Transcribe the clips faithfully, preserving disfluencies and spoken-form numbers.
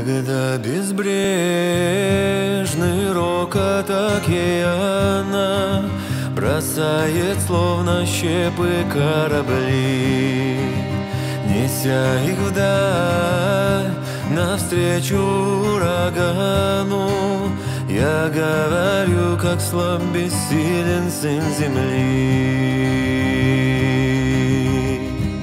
Когда безбрежный рокот океана бросает словно щепы корабли, неся их вдаль навстречу урагану, я говорю, как слаб, бессилен сын земли.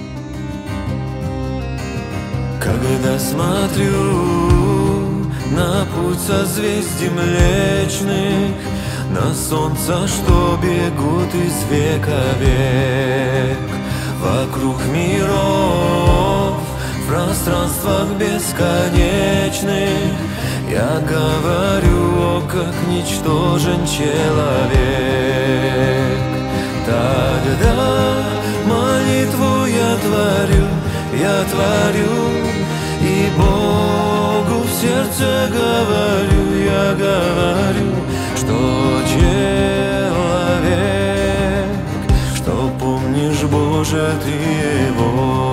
Когда смотрю на путь созвездий млечных, на солнце, что бегут из века в век, вокруг миров, в пространствах бесконечных, я говорю, о, как ничтожен человек. Тогда молитву я творю, я творю, и Богу в сердце говорю, я говорю, что человек, что помнишь, Боже, ты его.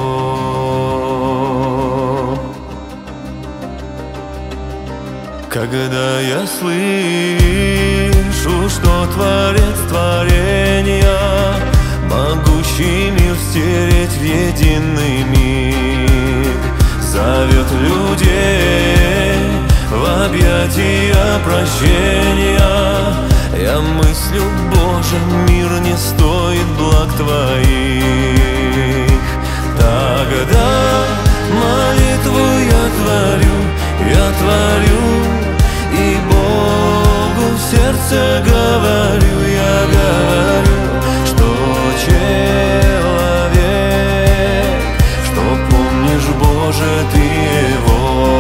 Когда я слышу, что Творец творения, могущий мир стереть в единый миг, зовет людей в объятия прощения, я мыслю, Боже, мир не стоит благ Твоих. Тогда молитву я творю, я творю, и Богу в сердце говорю, я говорю, что человек, что помнишь, Боже, ты его.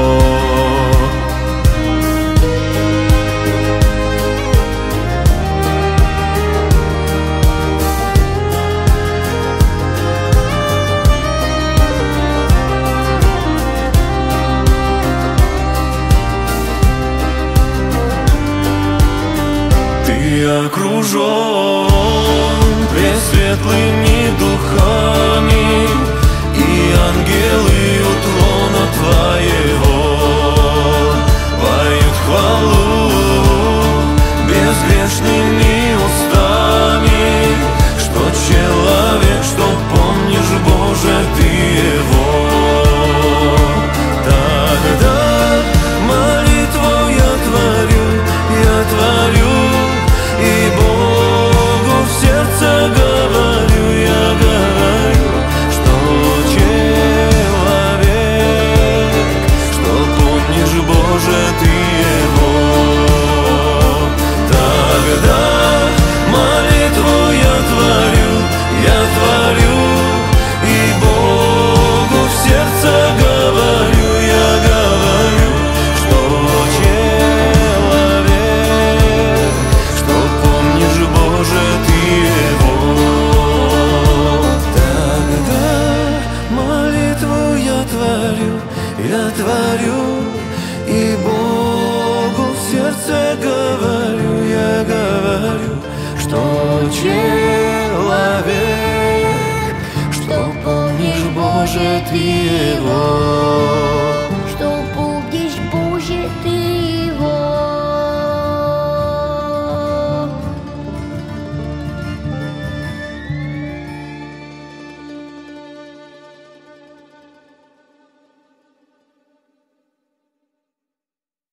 Окружен пресветлыми духами, и ангелы у трона Твоего поют хвалу безгрешными устами, что человек, что помнишь, Боже, ты его. Тогда молитву я творю, я творю, и Богу в сердце говорю, я говорю, что человек, что помнишь, Боже, ты его. Тогда молитву я творю, я творю, и Богу в сердце говорю, я говорю, что человек, что помнишь, Боже, ты его. Тогда молитву я творю, я творю, и Богу в сердце говорю, я говорю, что человек, что помнишь, Боже, ты его.